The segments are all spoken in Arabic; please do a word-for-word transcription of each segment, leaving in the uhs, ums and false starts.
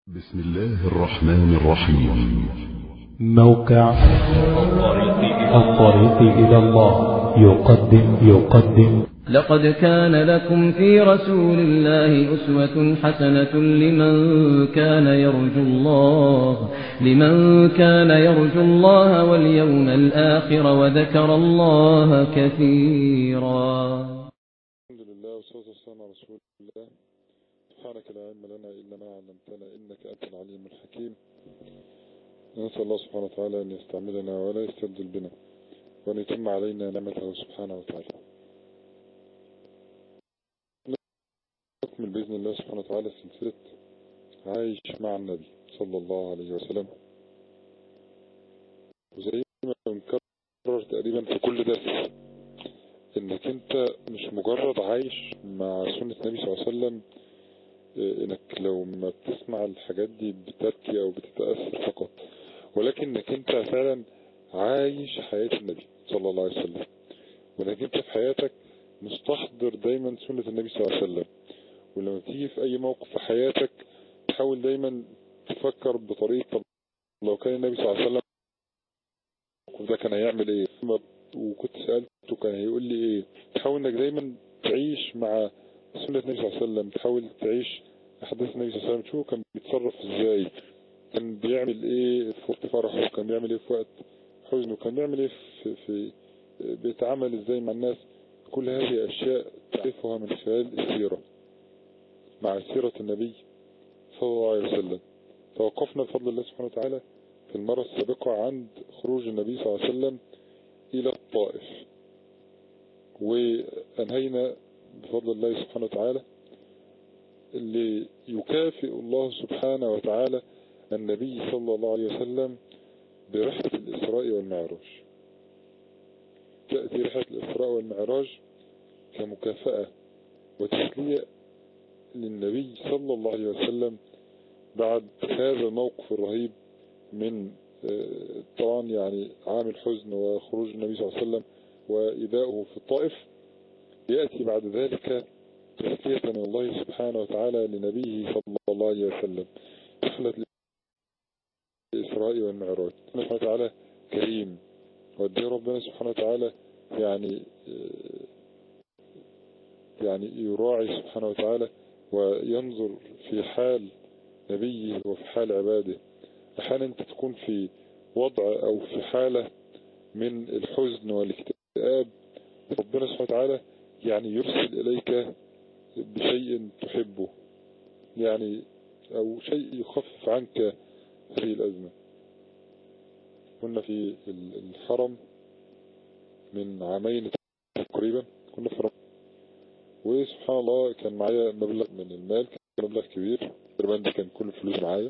بسم الله الرحمن الرحيم. موقع الطريق إلى الله يقدم يقدم لقد كان لكم في رسول الله أسوة حسنة لمن كان يرجو الله لمن كان يرجو الله واليوم الآخر وذكر الله كثيرا. الحمد لله والصلاة والسلام على رسول الله. سبحانك لا علم لنا إلا ما علمتنا إنك أنت العليم الحكيم. نسأل الله سبحانه وتعالى أن يستعملنا ولا يستبدل بنا وأن يتم علينا نعمته سبحانه وتعالى. نكمل بإذن الله سبحانه وتعالى سلسلة عايش مع النبي صلى الله عليه وسلم، وزي ما بنكرر تقريبا في كل درس إنك أنت مش مجرد عايش مع سنة النبي صلى الله عليه وسلم، انك لو ما بتسمع الحاجات دي بتبكي او بتتأثر فقط، ولكن انك انت فعلا عايش حياة النبي صلى الله عليه وسلم، وانك انت في حياتك مستحضر دايما سنة النبي صلى الله عليه وسلم. ولما تيجي في اي موقف في حياتك تحاول دايما تفكر بطريقة لو كان النبي صلى الله عليه وسلم ده كان هيعمل ايه، وكنت سألته كان هيقول لي ايه. تحاول انك دايما تعيش مع سنة النبي صلى الله عليه وسلم، تحاول تعيش أحداث النبي صلى الله عليه وسلم، تشوف كان بيتصرف ازاي، كان بيعمل ايه في وقت فرحه، كان بيعمل ايه في وقت حزنه، كان بيعمل ايه في, في بيتعامل ازاي مع الناس. كل هذه أشياء تعرفها من خلال السيرة، مع سيرة النبي صلى الله عليه وسلم. توقفنا بفضل الله سبحانه وتعالى في المرة السابقة عند خروج النبي صلى الله عليه وسلم إلى الطائف، وأنهينا بفضل الله سبحانه وتعالى اللي يكافئ الله سبحانه وتعالى النبي صلى الله عليه وسلم برحلة الإسراء والمعراج. تأتي رحلة الإسراء والمعراج كمكافأة وتسلية للنبي صلى الله عليه وسلم بعد هذا الموقف الرهيب من طبعا يعني عام الحزن وخروج النبي صلى الله عليه وسلم وإيذاؤه في الطائف. يأتي بعد ذلك تسلية من الله سبحانه وتعالى لنبيه صلى الله عليه وسلم رحلة الإسراء والمعراج. سبحانه وتعالى كريم، ودي ربنا سبحانه وتعالى يعني يعني يراعي سبحانه وتعالى وينظر في حال نبيه وفي حال عباده. أحيانا أنت تكون في وضع أو في حالة من الحزن والاكتئاب، ربنا سبحانه وتعالى يعني يرسل إليك بشيء تحبه، يعني أو شيء يخفف عنك هذه الأزمة. كنا في الحرم من عامين تقريبا، كنا في رمضان، وسبحان الله كان معايا مبلغ من المال، كان مبلغ كبير تقريبا، ده كان كل الفلوس معايا.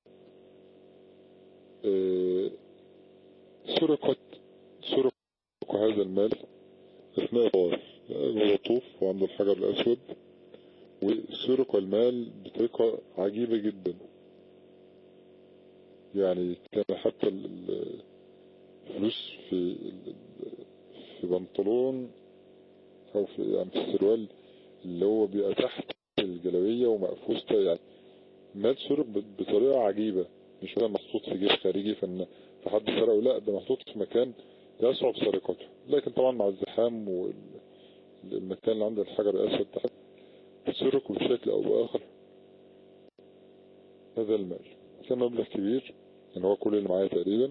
أه سرقت سرق هذا المال أثناء الطواف، ويطوف وعند الحجر الأسود، وسرق المال بطريقة عجيبة جدا. يعني كان حتى الفلوس في في بنطلون أو في يعني في السروال اللي هو بيبقى تحت الجلابية ومقفوس، يعني مال سرق بطريقة عجيبة، مش مثلا محطوط في جيب خارجي فإن فحد سرقه، لا ده محطوط في مكان يصعب سرقته. لكن طبعا مع الزحام والمكان اللي عند الحجر الأسود تحت سرق بشكل أو بآخر هذا المال. كان مبلغ كبير، يعني هو كل اللي معايا تقريبا.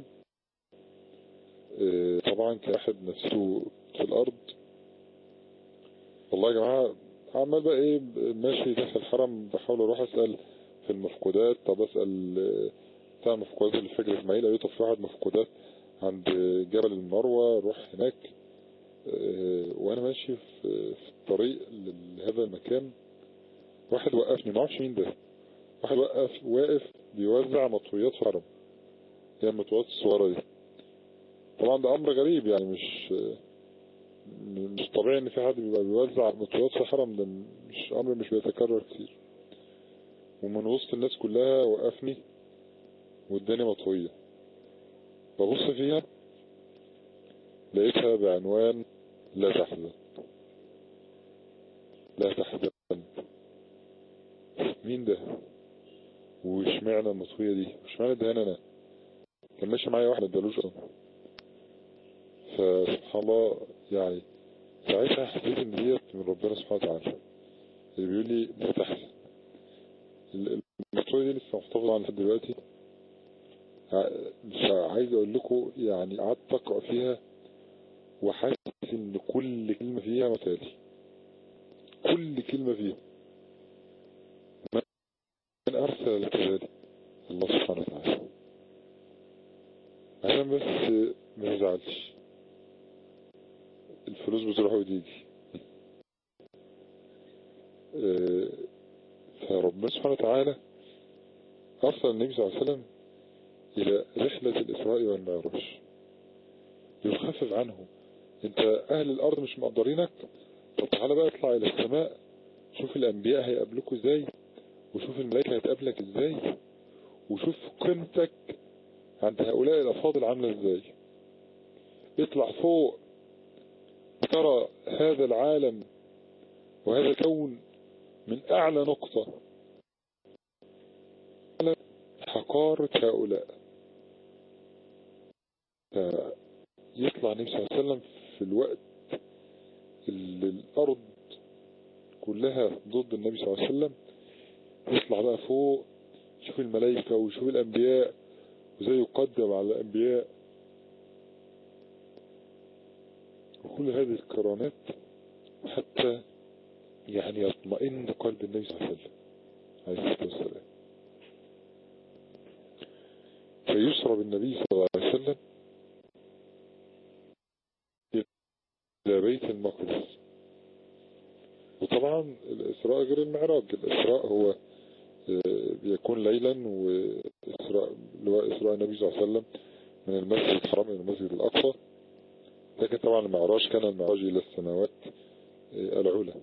اه طبعا كواحد نفسه في الأرض. والله يا جماعة عمال بقى ايه ماشي داخل الحرم، بحاول اروح اسأل في المفقودات. طب اسأل بتاع المفقودات اللي في فجر اسماعيل، قالوا طب في واحد مفقودات عند جبل المروة، روح هناك. اه وانا ماشي في, في الطريق لهذا المكان واحد وقفني، ما اعرفش مين ده، واحد وقف واقف بيوزع مطويات في الحرم، هي المطويات الصغيرة دي. طبعا ده امر غريب، يعني مش مش طبيعي ان في حد بيبقى بيوزع مطويات في الحرم، ده مش امر مش بيتكرر كتير. ومن وسط الناس كلها وقفني واداني مطوية، ببص فيها لقيتها بعنوان لا تحزن لا تحزن. مين ده؟ واشمعنى المطوية دي واشمعنى دهان انا كان ماشي معايا واحد مدالوش اصلا. فسبحان الله يعني ساعتها حسيت ان ديت من ربنا سبحانه وتعالى اللي بيقول لي فتح المطوية دي لسه محتفظة عنها لحد دلوقتي. مش عايز اقول لكم يعني قعدت اقرا فيها وحاسس ان كل كلمة فيها مثالي، كل كلمة فيها من ارسل لك ذلك الله سبحانه وتعالى عشان بس ما يزعلش. الفلوس بتروح وتيجي. فربنا سبحانه وتعالى ارسل النبي صلى الله عليه وسلم الى رحلة الاسراء والمعراج يخفف عنه. انت اهل الارض مش مقدرينك، طب تعالى بقى اطلع الى السماء، شوف الانبياء هيقابلوك ازاي، وشوف الملائكة هتقابلك ازاي، وشوف قيمتك عند هؤلاء الافاضل عاملة ازاي. اطلع فوق ترى هذا العالم وهذا الكون من اعلى نقطة على حقارة هؤلاء. فيطلع النبي صلى الله عليه وسلم في الوقت اللي الارض كلها ضد النبي صلى الله عليه وسلم، يطلع بقى فوق يشوف الملائكة ويشوف الانبياء وزي يقدم على الانبياء وكل هذه الكرامات حتى يعني يطمئن قلب النبي صلى الله عليه وسلم عليه الصلاة والسلام. فيسرى بالنبي صلى الله عليه وسلم إلى بيت المقدس. وطبعا الإسراء غير المعراج. الإسراء هو بيكون ليلا، وإسراء إسراء النبي صلى الله عليه وسلم من المسجد الحرام إلى المسجد الأقصى. لكن طبعا المعراج كان المعراج إلى السماوات العلى.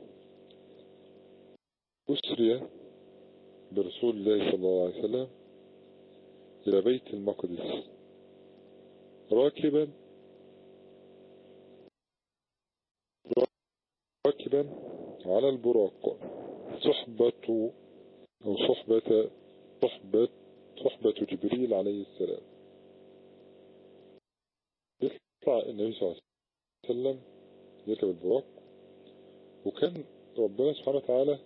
أسري برسول الله صلى الله عليه وسلم إلى بيت المقدس راكبا راكبا على البراق، صحبة أو صحبة صحبة صحبة جبريل عليه السلام. يطلع النبي صلى الله عليه وسلم يركب البراق، وكان ربنا سبحانه وتعالى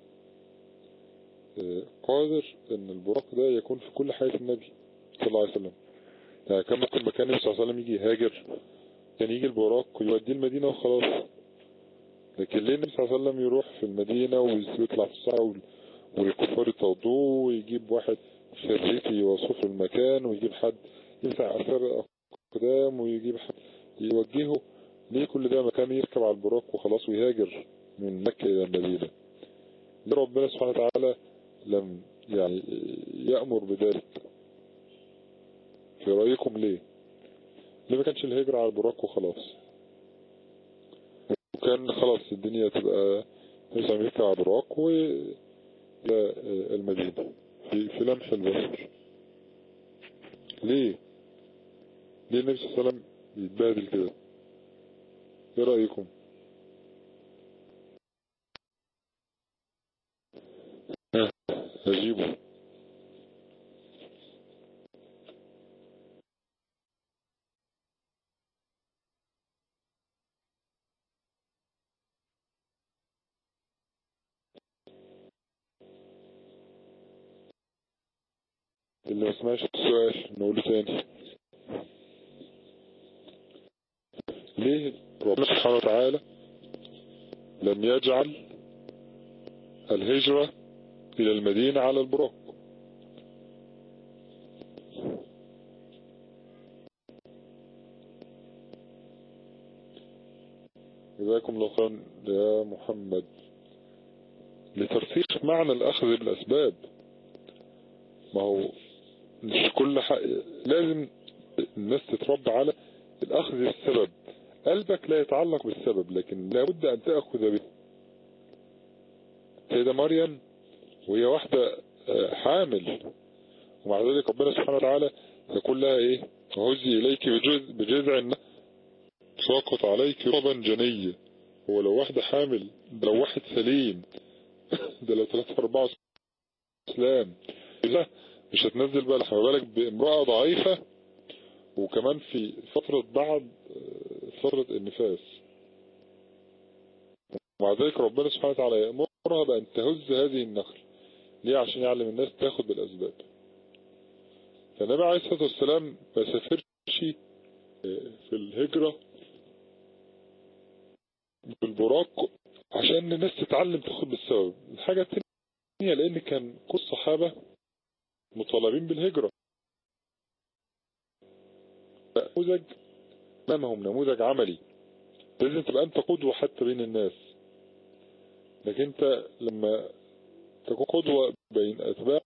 قادر ان البراق ده يكون في كل حياة النبي صلى الله عليه وسلم. يعني كان ممكن مكان النبي صلى الله عليه وسلم يجي يهاجر، كان يجي البراق ويوديه المدينة وخلاص. لكن ليه النبي صلى الله عليه وسلم يروح في المدينة ويطلع في الصحراء والكفار يطردوه، ويجيب واحد شريكي يوصف المكان، ويجيب حد يسع أثر أقدام، ويجيب حد يوجهه؟ ليه كل ده مكان يركب على البراق وخلاص ويهاجر من مكة إلى المدينة؟ ليه ربنا سبحانه وتعالى لم يعني يأمر بذلك؟ في رأيكم ليه؟ ليه ما كانش الهجرة على البراق وخلاص، وكان خلاص الدنيا تبقى نفسها يركب على البراق وإلى المدينة في, في لمح البصر؟ ليه؟ ليه النبي صلى الله عليه وسلم يتبادل كده؟ ايه رأيكم؟ ها هجيبه. اللي ما سمعش السؤال نقوله تاني. ليه ربنا سبحانه وتعالى لم يجعل الهجرة إلى المدينة على البراق؟ جزاكم الله خيرا يا محمد. لترسيخ معنى الأخذ بالأسباب. ما هو مش كل حق لازم الناس تتربى على الأخذ بالسبب. قلبك لا يتعلق بالسبب، لكن لابد أن تأخذ به. سيدة مريم وهي واحدة حامل، ومع ذلك ربنا سبحانه وتعالى يقول لها ايه؟ هزي إليك بجذع, بجذع النخلة ساقط عليك رطبا جنيا. هو لو واحدة حامل، لو واحد سليم ده لو ثلاثة أربعة اسلام مش هتنزل بقى لحم، بالك بامرأة ضعيفة وكمان في فترة بعد فترة النفاس. ومع ذلك ربنا سبحانه وتعالى يأمرها بأن تهز هذه النخل. ليه؟ عشان يعلم الناس تاخد بالأسباب. فالنبي عليه الصلاة والسلام ما سافرش في الهجرة بالبراق عشان الناس تتعلم تاخد بالسبب. الحاجة الثانية لأن كان كل الصحابة مطالبين بالهجرة، نموذج أمامهم، نموذج عملي، لازم تبقى أنت قدوة حتى بين الناس. لكن أنت لما تكون قدوة بين أتباعك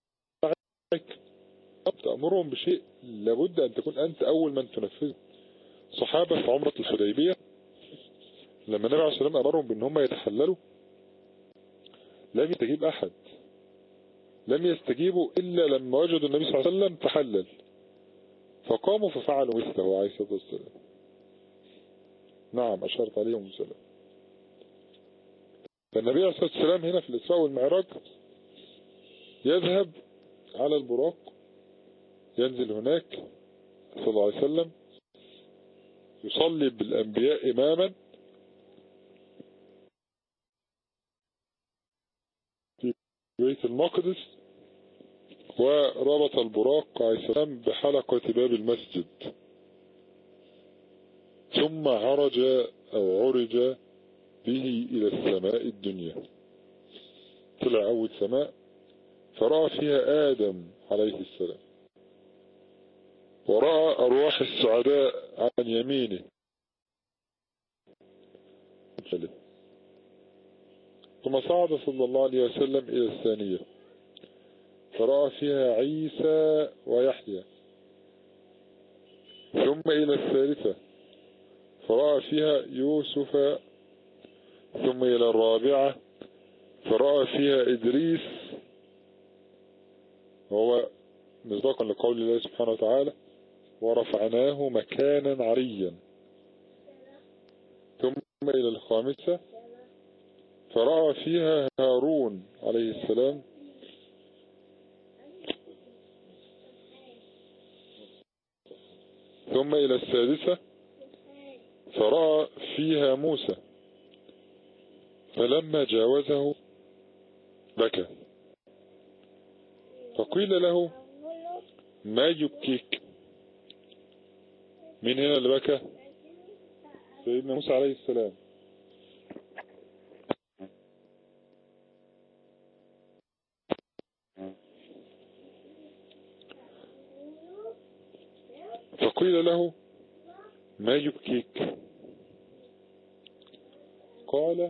تأمرهم بشيء لابد أن تكون أنت أول من تنفذه. صحابة في عمرة الحديبية لما النبي عليه الصلاة والسلام أمرهم بأن هم يتحللوا لم يستجيب أحد، لم يستجيبوا إلا لما وجدوا النبي صلى الله عليه وسلم تحلل فقاموا ففعلوا مثله عليه الصلاة والسلام. نعم أشرت عليهم السلام. فالنبي عليه الصلاة والسلام هنا في الإسراء والمعراج يذهب على البراق، ينزل هناك صلى الله عليه وسلم يصلي بالأنبياء إماما في بيت المقدس، وربط البراق عليه السلام بحلقة باب المسجد، ثم عرج أو عرج به إلى السماء الدنيا. طلع أول سماء فرأى فيها آدم عليه السلام، ورأى أرواح السعداء عن يمينه، ثم صعد صلى الله عليه وسلم إلى الثانية فرأى فيها عيسى ويحيى، ثم إلى الثالثة فرأى فيها يوسف، ثم إلى الرابعة فرأى فيها إدريس، وهو مصداقا لقول الله سبحانه وتعالى ورفعناه مكانا عليا، ثم إلى الخامسة فرأى فيها هارون عليه السلام، ثم إلى السادسة فرأى فيها موسى، فلما جاوزه بكى، فقيل له ما يبكيك؟ من هنا اللي بكى؟ سيدنا موسى عليه السلام. فقيل له ما يبكيك؟ قال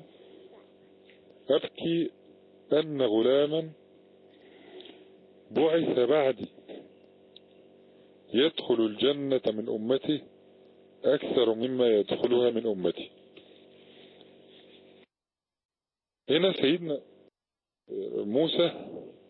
أبكي أن غلاما بعث بعدي يدخل الجنة من أمتي أكثر مما يدخلها من أمتي. هنا سيدنا موسى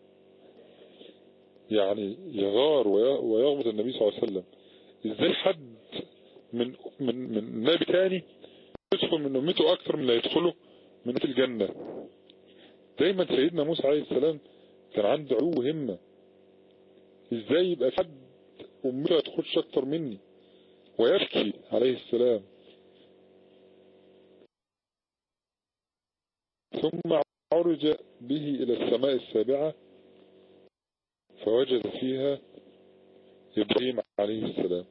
يعني يغار ويغبط النبي صلى الله عليه وسلم، ازاي حد من من من نبي تاني يدخل من أمته أكثر من اللي يدخله من الجنة. دايما سيدنا موسى عليه السلام كان عنده علو همة، ازاي يبقى حد أمته يدخلش أكثر مني، ويبكي عليه السلام. ثم عرج به إلى السماء السابعة فوجد فيها إبراهيم عليه السلام،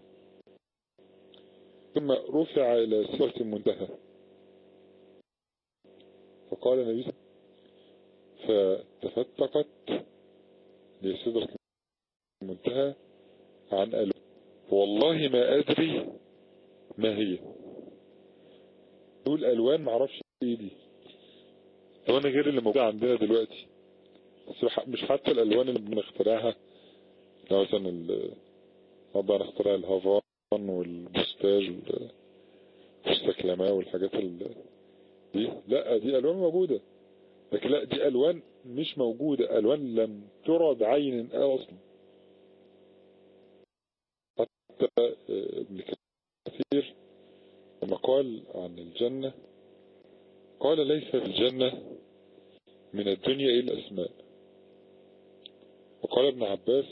ثم رفع إلى سدرة المنتهى فقال النبي فتفتقت لسدرة المنتهى عن ألوان والله ما أدري ما هي. دول ألوان معرفش ايه دي، ألوان غير اللي موجودة عندنا دلوقتي، مش حتى الألوان اللي بنخترعها، لو مثلا نبقى نخترع الهافان والبوستاج والبوستكلماء والحاجات دي، لا دي ألوان موجودة، لكن لا دي ألوان مش موجودة، ألوان لم ترى بعين أصلا. حتى ابن كثير لما قال عن الجنة قال ليس في الجنة من الدنيا إلا أسماء، وقال ابن عباس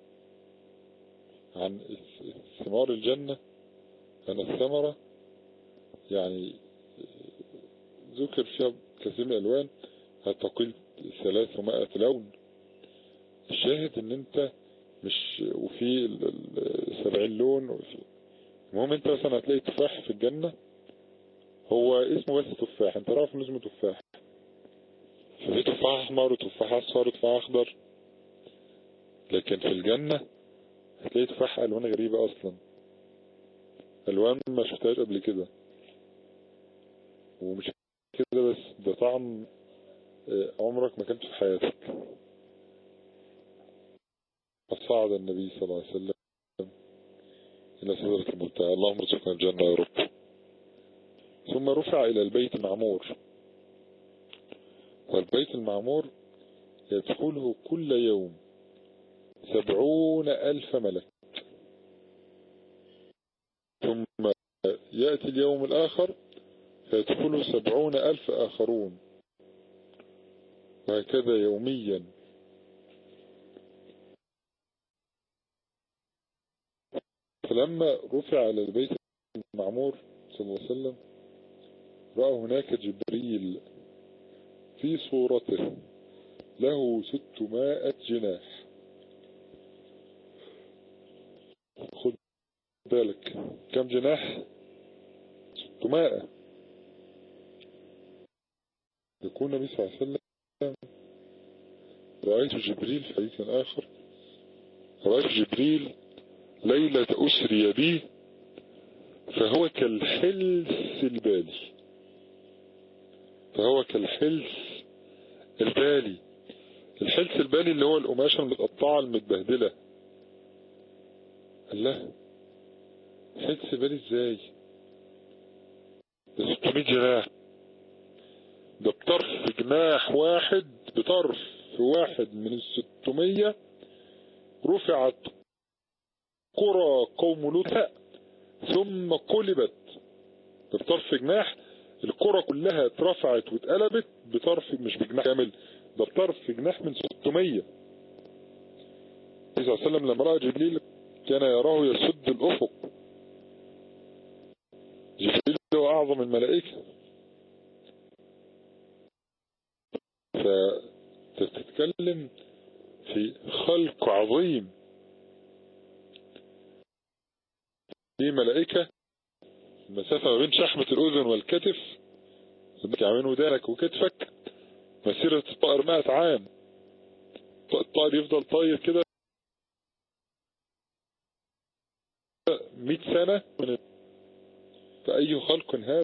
عن ثمار الجنة أن الثمرة يعني ذكر فيها كثير من الألوان هتقل ثلاثمائة لون. الشاهد ان انت مش وفي سبعين لون وفي المهم انت مثلا هتلاقي تفاح في الجنة هو اسمه بس تفاح، انت عارف انه اسمه تفاح، ففي تفاح احمر وتفاح اصفر وتفاح اخضر، لكن في الجنة هتلاقي تفاح الوان غريبة اصلا، الوان ما شفتهاش قبل كده. ومش كده بس، ده طعم عمرك ما كنت في حياتك. فصعد النبي صلى الله عليه وسلم إلى سدرة المنتهى، اللهم ارزقنا الجنة يا رب. ثم رفع إلى البيت المعمور، والبيت المعمور يدخله كل يوم سبعون ألف ملك، ثم يأتي اليوم الآخر فيدخله سبعون ألف آخرون، وهكذا يوميا. فلما رفع على البيت المعمور صلى الله عليه وسلم رأى هناك جبريل في صورته له ستمائة جناح. خد بالك كم جناح؟ ستمائة. يقول النبي صلى الله عليه وسلم رأيت جبريل في حديث آخر، رأيت جبريل ليلة أسري بي فهو كالحلس البالي، فهو كالحلس البالي. الحلس البالي اللي هو القماشة المتقطعة المتبهدلة. الله، حلس بالي ازاي؟ ده ستمائة جناح، ده بطرف جناح واحد، بطرف واحد من الستمية رفعت قرى قوم لوط ثم قلبت. ده بطرف جناح القرى كلها اترفعت واتقلبت بطرف، مش بجناح كامل، ده بطرف جناح من ستمية. النبي صلى الله عليه وسلم لما رأى جبريل كان يراه يسد الأفق. جبريل هو أعظم الملائكة، فتتكلم في خلق عظيم. في ملائكة المسافة ما بين شحمة الأذن والكتف من ودانك وكتفك مسيرة الطائر مائة عام. الطائر يفضل طاير كده مئة سنة من فأي خلق هذا؟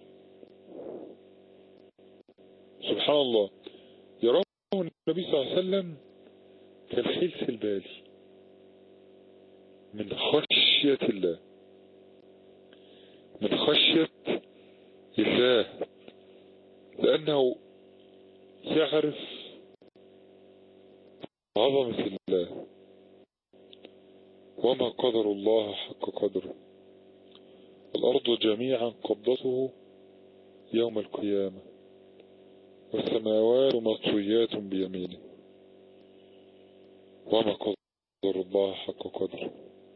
سبحان الله. يراه النبي صلى الله عليه وسلم كالحلس البالي من خشية الله، من خشية الله، لأنه يعرف عظمة الله وما قدر الله حق قدره. الأرض جميعا قبضته يوم القيامة والسماوات مطويات بيمينه وما قدر الله حق قدره.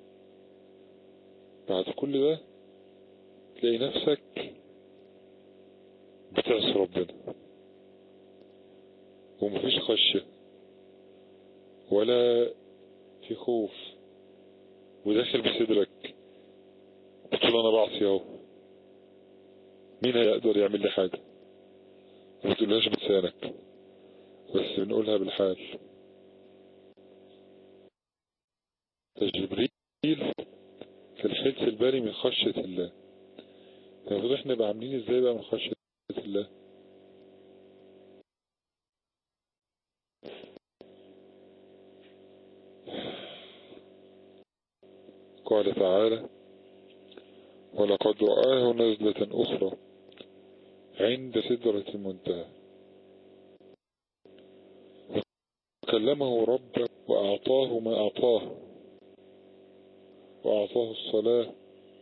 بعد كل ده تلاقي نفسك بتعصي ربنا ومفيش خشية ولا في خوف، وداخل بصدرك بتقول انا بعصي اهو، مين هيقدر يعمل لي حاجة؟ ما بتقولهاش بلسانك بس بنقولها بالحال. جبريل كالحلس البالي من خشية الله. المفروض احنا نبقى عاملين ازاي بقى من خشية الله؟ قال تعالى ولقد رآه نزلة أخرى عند سدرة المنتهى وكلمه ربه وأعطاه ما أعطاه وأعطاه الصلاة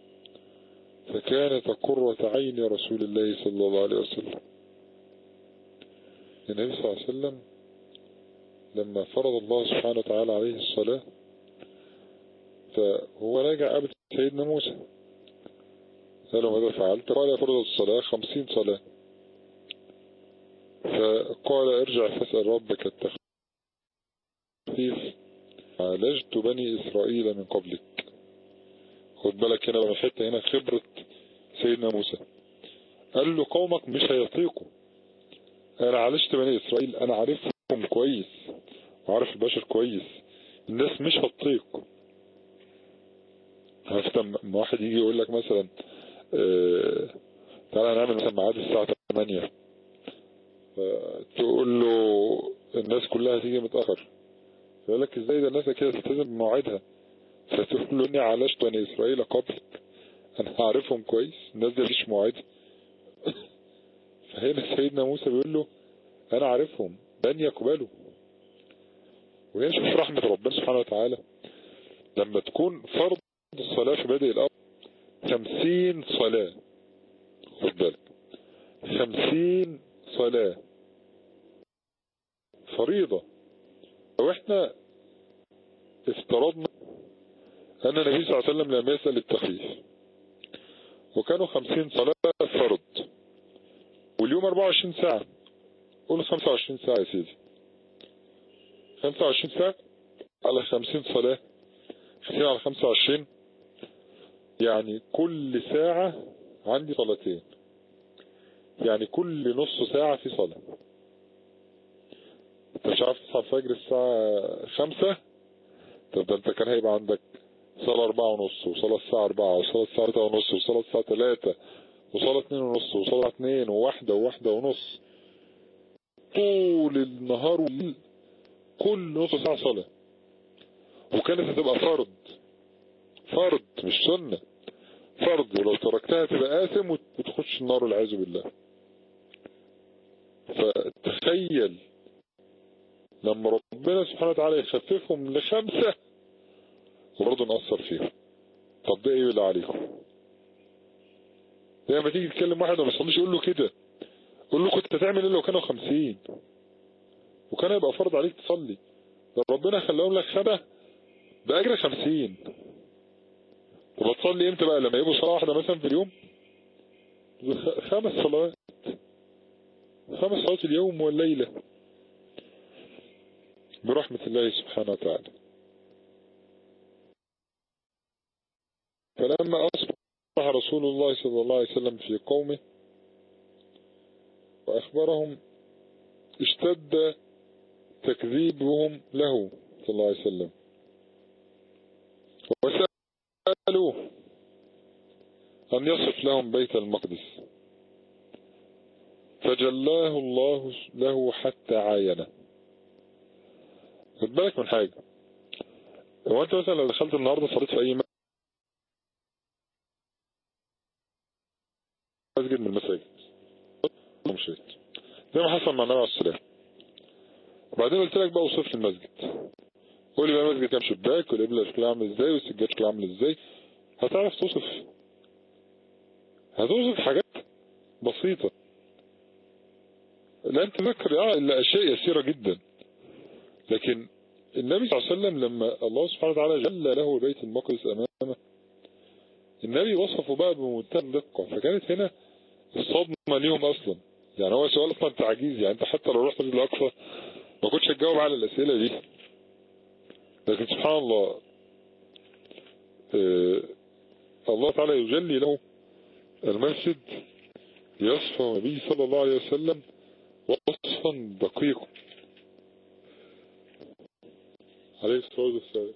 فكانت قرة عين رسول الله صلى الله عليه وسلم. النبي صلى الله عليه وسلم لما فرض الله سبحانه وتعالى عليه الصلاة، فهو راجع قابل سيدنا موسى قال له ماذا فعلت؟ قال فرض الصلاة خمسين صلاة. فقال ارجع فاسأل ربك التخفيف، عالجت بني إسرائيل من قبلك. خد بالك هنا بقى حتة هنا خبرة سيدنا موسى. قال له قومك مش هيطيقوا، انا عالجت بني إسرائيل، انا عارفهم كويس وعارف البشر كويس، الناس مش هتطيق. عرفت لما واحد يجي يقول لك مثلا اه تعالى نعمل مثلا ميعاد الساعة ثمانية، تقول له الناس كلها هتيجي متأخر، يقول لك ازاي ده الناس كده تلتزم بمواعيدها؟ فتقول له اني عالجت بني إسرائيل قبلك، انا عارفهم كويس، الناس دي مش مواعيدها. فهنا سيدنا موسى بيقول له انا عارفهم لن يقبلوا. وهي شوف رحمة ربنا سبحانه وتعالى لما تكون فرض الصلاة في بدء الأمر خمسين صلاة. خد بالك خمسين صلاة فريضة. لو احنا افترضنا ان النبي صلى الله عليه وسلم لم يسأل التخفيف وكانوا خمسين صلاة فرض، واليوم أربعة وعشرين ساعة، قول خمسة وعشرين ساعة يا سيدي، خمسة وعشرين ساعة على خمسين صلاة، خمسين على خمسة وعشرين يعني كل ساعة عندي صلاتين، يعني كل نص ساعة في صلاة. انت مش عارف تصحى الفجر الساعة خمسة، طب ده انت كان هيبقى عندك صلاة أربعة ونص، وصلاة الساعة أربعة، وصلاة الساعة تلاتة ونص، وصلاة الساعة تلاتة، وصلاة اتنين ونص، وصلاة اتنين، وواحدة، وواحدة ونص، طول النهار والليل كل نص ساعة صلاة. وكانت هتبقى فرض، فرض مش سنة، فرض، ولو تركتها تبقى آثم وتخش النار والعياذ بالله. فتخيل لما ربنا سبحانه وتعالى يخففهم لخمسة وبرضه نأثر فيهم. طب ده ايه بالله عليكم؟ لما تيجي تكلم واحد وما يصليش يقول له كده، قول له كنت هتعمل ايه لو كانوا خمسين وكان يبقى فرض عليك تصلي؟ ده ربنا خلاهم لك خمسة بأجر خمسين. طب تصلي امتى بقى؟ لما يبقوا صلاة واحدة مثلا في اليوم؟ خمس صلوات، خمس صلوات اليوم والليلة برحمة الله سبحانه وتعالى. فلما أصبح رسول الله صلى الله عليه وسلم في قومه وأخبرهم اشتد تكذيبهم له صلى الله عليه وسلم، وسألوه أن يصف لهم بيت المقدس، فجلاه الله له حتى عاينه. خد بالك من حاجة، هو انت مثلا لو دخلت النهاردة صليت في اي مسجد من المساجد ومشيت زي ما حصل مع النبي عليه السلام، وبعدين قلت لك بقى اوصف لي المسجد، قول لي بقى المسجد كام شباك، والقبلة شكلها عامل ازاي، والسجاد شكلها عامل ازاي، هتعرف توصف، هتوصف حاجات بسيطة. لا انت تذكر اه الا اشياء يسيرة جدا، لكن النبي صلى الله عليه وسلم لما الله سبحانه وتعالى جل له بيت المقدس امامه، النبي وصفه بقى بمنتهى الدقة، فكانت هنا الصدمة ليهم اصلا. يعني هو سؤال اصلا تعجيز، يعني انت حتى لو رحت للأقصى ما كنتش هتجاوب على الاسئلة دي، لكن سبحان الله اه الله تعالى يجلي له المسجد ليصفه النبي صلى الله عليه وسلم وصفا دقيقا عليه الصلاة والسلام.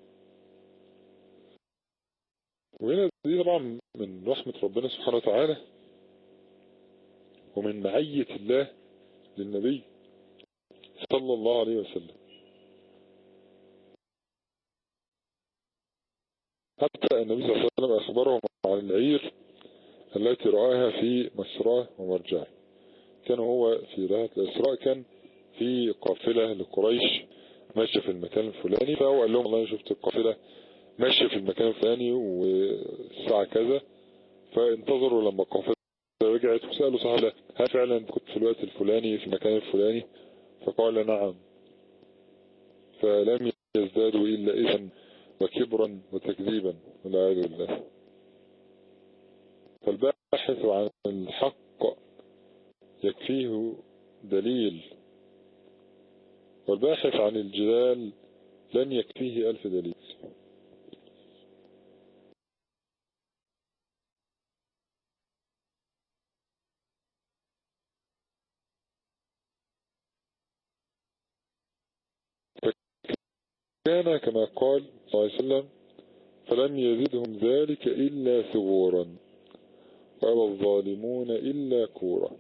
وهنا دي طبعا من رحمة ربنا سبحانه وتعالى ومن معية الله للنبي صلى الله عليه وسلم، حتى النبي صلى الله عليه وسلم أخبرهم عن العير التي رآها في مسراه ومرجعه. كان هو في رحلة الإسراء كان في قافلة لقريش ماشية في المكان الفلاني، فهو قال لهم والله شفت القافلة ماشية في المكان الفلاني والساعة كذا، فانتظروا لما القافلة رجعت وسألوا صحابة هل فعلا كنت في الوقت الفلاني في المكان الفلاني؟ فقال نعم. فلم يزدادوا إلا إثما وكبرا وتكذيبا والعياذ بالله. فالباحث عن الحق يكفيه دليل، والباحث عن الجدال لن يكفيه ألف دليل. فكان كما قال صلى الله عليه وسلم: فلم يزدهم ذلك إلا ثغورا وأبى الظالمون إلا كورا.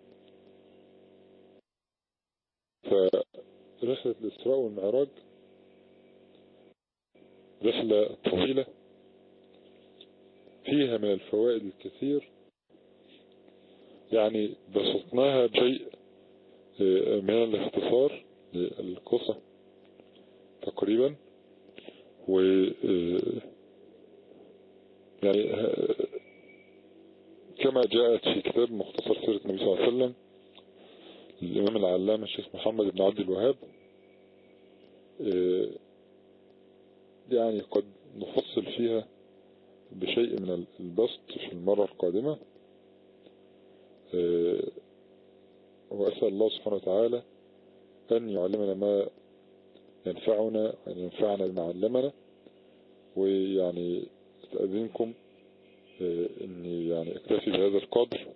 فرحلة الإسراء والمعراج رحلة طويلة فيها من الفوائد الكثير، يعني بسطناها بشيء من الاختصار للقصة تقريبا، و يعني كما جاءت في كتاب مختصر سيرة النبي صلى الله عليه وسلم للإمام العلامة الشيخ محمد بن عبد الوهاب، يعني قد نفصل فيها بشيء من البسط في المرة القادمة. وأسأل الله سبحانه وتعالى أن يعلمنا ما ينفعنا وأن ينفعنا بما علمنا. ويعني أستأذنكم أني يعني أكتفي بهذا القدر،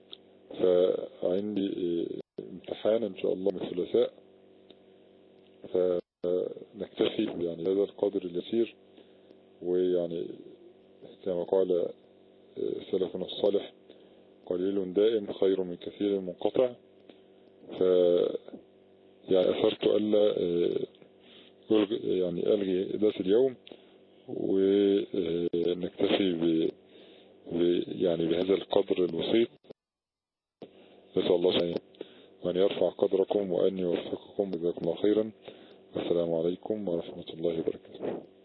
فعندي امتحان إن شاء الله من الثلاثاء، فنكتفي يعني هذا القدر اليسير. ويعني كما قال سلفنا الصالح: قليل دائم خير من كثير منقطع. ف يعني أثرت ألا يعني ألغي درس اليوم، ونكتفي ب يعني بهذا القدر البسيط. نسأل الله أن يرفع قدركم وأن يوفقكم. جزاكم الله خيرا. السلام عليكم ورحمة الله وبركاته.